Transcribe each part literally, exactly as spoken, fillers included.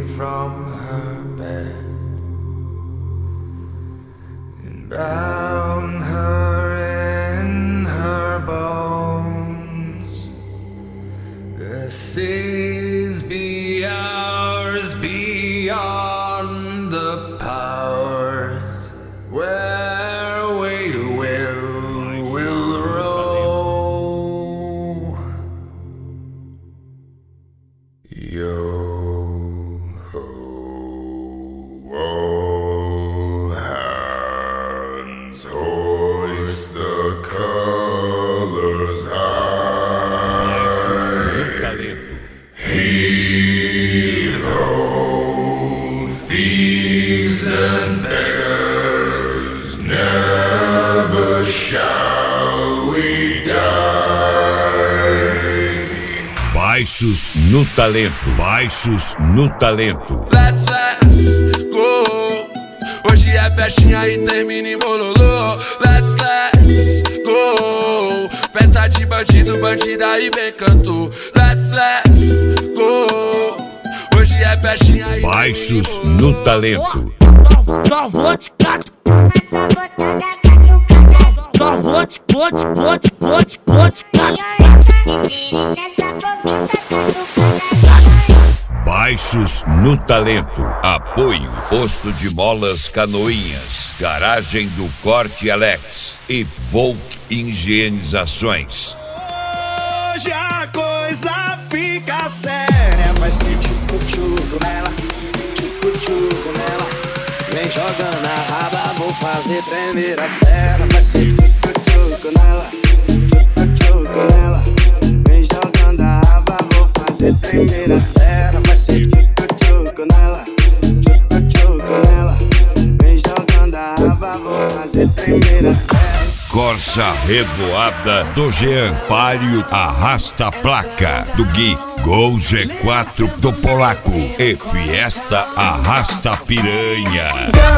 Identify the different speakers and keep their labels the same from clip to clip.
Speaker 1: from her bed and bound her in her bones. The seas be ours beyond the powers where we will, will row. Yo ho, all hands hoist the colors high. Heave ho, thieves and beggars, never shall we die.
Speaker 2: Baixos no talento, baixos no talento.
Speaker 3: Let's, let's go. Hoje é festinha e termina em bololô. Let's, let's go. Festa de bandido, bandida e bem canto. Let's, let's go. Hoje é festinha e
Speaker 2: Baixos no talento.
Speaker 4: Travou de gato. Travou de pote, pote, pote, pote, gato.
Speaker 2: Baixos no talento. Apoio Posto de Molas Canoinhas, Garagem do Corte Alex e Volk Higienizações.
Speaker 5: Hoje a coisa fica séria. Vai ser tchucu-tchucu nela, tchucu-tchucu nela. Vem jogando a raba, vou fazer tremer as pernas. Vai ser tchucu-tchucu nela, tchucu-tchucu nela. Vem jogando a raba, vou fazer tremer as pernas. Vai ser tchucu-tchucu nela, tchucu-tchucu nela. Vem jogando a raba, vou fazer tremer as pernas.
Speaker 2: Corsa Revoada do Jean, Palio Arrasta Placa do Gui, Gol G quatro do Polaco e Fiesta Arrasta Piranha.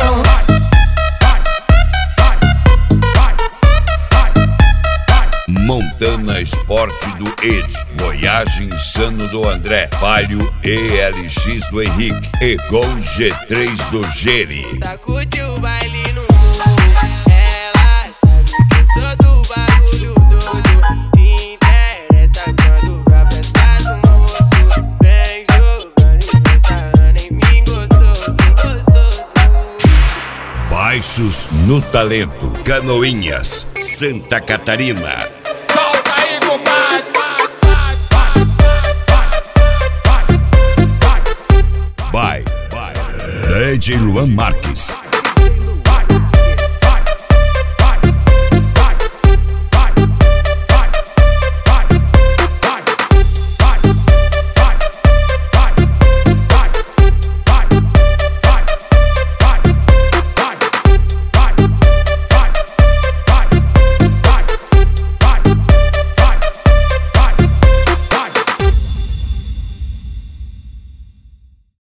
Speaker 2: Montana Esporte do Ed, Voyage Insano do André, Palio E L X do Henrique e Gol G três do Geri.
Speaker 6: Curte o baile no ela sabe que eu sou do bagulho doido. Te interessa quando vai pensar no moço. Vem jogando e vem sarrando em mim gostoso, gostoso.
Speaker 2: Baixos no talento, Canoinhas, Santa Catarina.
Speaker 4: Solta aí, compadre.
Speaker 2: Bye, bye. D J Luan Marques.